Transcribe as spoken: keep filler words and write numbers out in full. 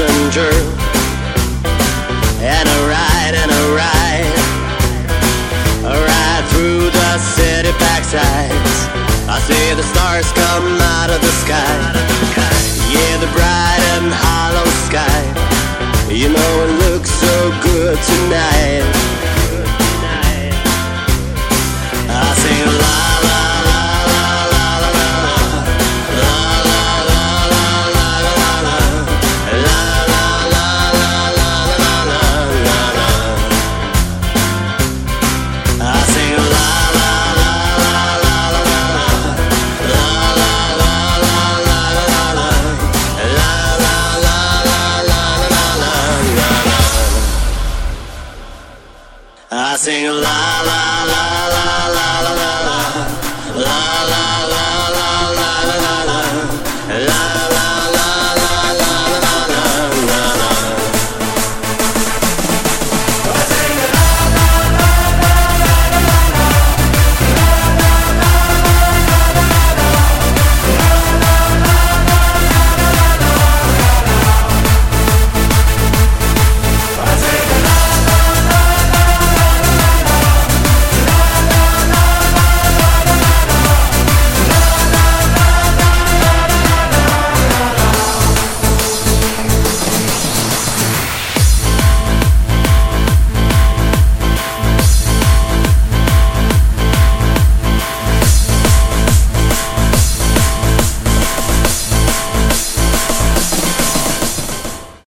passenger. And a ride, and a ride, a ride through the city backsides. I see the stars come out of the sky. Yeah, the bright and hollow sky. You know it looks so good tonight. I sing la la la la la la la la la la la la la la la la la la la. I sing la la la la la la la la la la la la la la la la. I sing la la la.